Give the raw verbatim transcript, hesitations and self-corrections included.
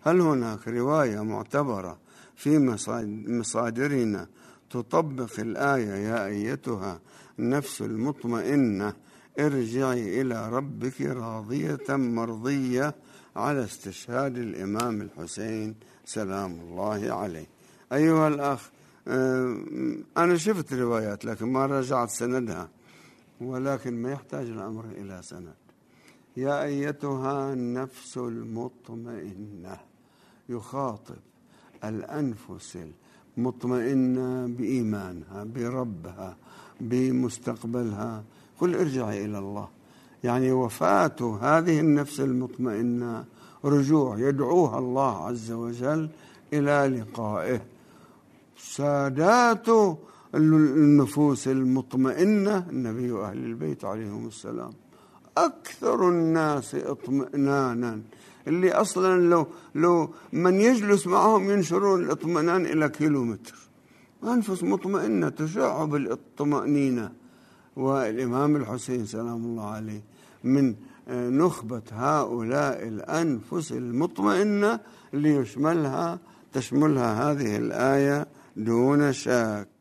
هل هناك رواية معتبرة في مصادرنا تطبق الآية يا أيتها النفس المطمئنة ارجعي إلى ربك راضية مرضية على استشهاد الإمام الحسين سلام الله عليه؟ أيها الأخ، أنا شفت روايات لكن ما رجعت سندها، ولكن ما يحتاج الأمر إلى سند. يا أيتها النفس المطمئنة يخاطب الأنفس المطمئنة بإيمانها بربها بمستقبلها، قل ارجعي إلى الله. يعني وفاة هذه النفس المطمئنة رجوع، يدعوها الله عز وجل إلى لقائه. سادات النفوس المطمئنة النبي وأهل البيت عليهم السلام أكثر الناس اطمئنانا، اللي أصلا لو لو من يجلس معهم ينشرون الاطمئنان إلى كيلومتر. أنفس مطمئنة تشع بالطمأنينة. والإمام الحسين سلام الله عليه من نخبة هؤلاء الأنفس المطمئنة اللي يشملها تشملها هذه الآية دون شك.